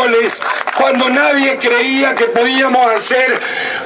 goles, cuando nadie creía que podíamos hacer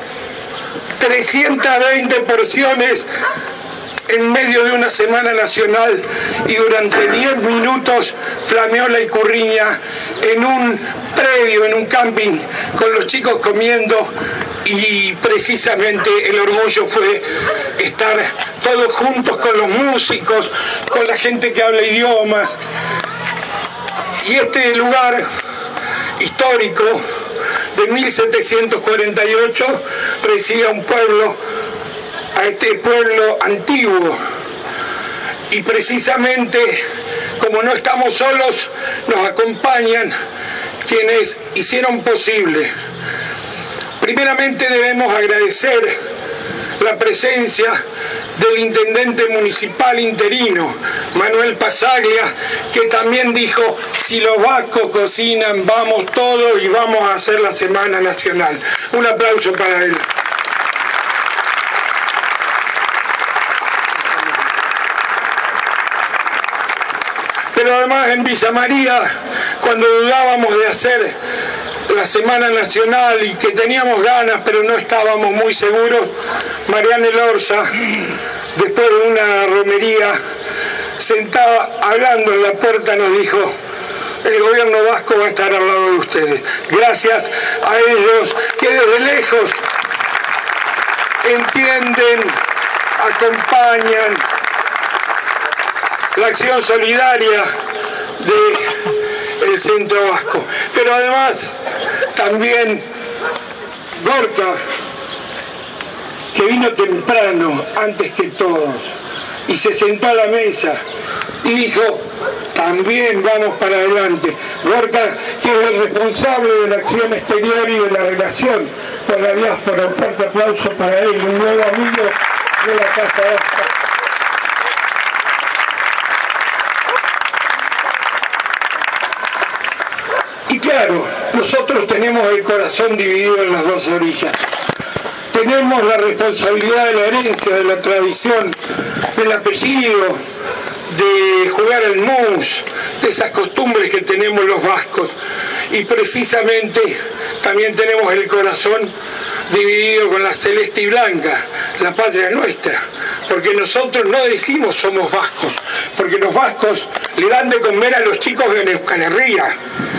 320 porciones en medio de una semana nacional, y durante 10 minutos flameó la Ikurriña en un predio, en un camping, con los chicos comiendo, y precisamente el orgullo fue estar todos juntos con los músicos, con la gente que habla idiomas. Y este lugar histórico de 1748 recibía un pueblo, a este pueblo antiguo, y precisamente como no estamos solos, nos acompañan quienes hicieron posible. Primeramente debemos agradecer la presencia del intendente municipal interino, Manuel Pasaglia, que también dijo: si los vascos cocinan, vamos todos y vamos a hacer la Semana Nacional. Un aplauso para él. Pero además en Villa María, cuando dudábamos de hacer la Semana Nacional y que teníamos ganas pero no estábamos muy seguros, Mariana Elorza, después de una romería, sentada hablando en la puerta, nos dijo: el gobierno vasco va a estar al lado de ustedes. Gracias a ellos que desde lejos entienden, acompañan la acción solidaria del Centro Vasco. Pero además también Gorka, que vino temprano, antes que todos, y se sentó a la mesa y dijo: también vamos para adelante. Gorka, que es el responsable de la acción exterior y de la relación con la diáspora. Un fuerte aplauso para él, un nuevo amigo de la Casa Vasca. Y claro, nosotros tenemos el corazón dividido en las dos orillas. Tenemos la responsabilidad de la herencia, de la tradición, del apellido, de jugar el mus, de esas costumbres que tenemos los vascos. Y precisamente también tenemos el corazón dividido con la celeste y blanca, la patria nuestra. Porque nosotros no decimos somos vascos, porque los vascos le dan de comer a los chicos de Euskal Herria.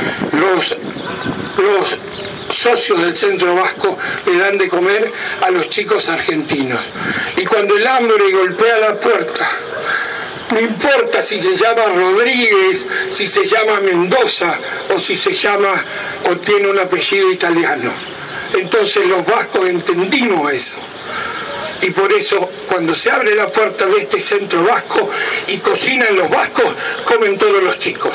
Los socios del Centro Vasco le dan de comer a los chicos argentinos. Y cuando el hambre golpea la puerta, no importa si se llama Rodríguez, si se llama Mendoza o si se llama o tiene un apellido italiano. Entonces los vascos entendimos eso. Y por eso cuando se abre la puerta de este Centro Vasco y cocinan los vascos, comen todos los chicos.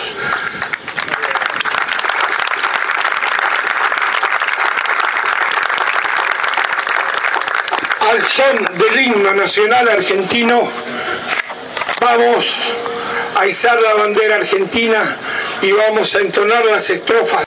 Al son del himno nacional argentino, vamos a izar la bandera argentina y vamos a entonar las estrofas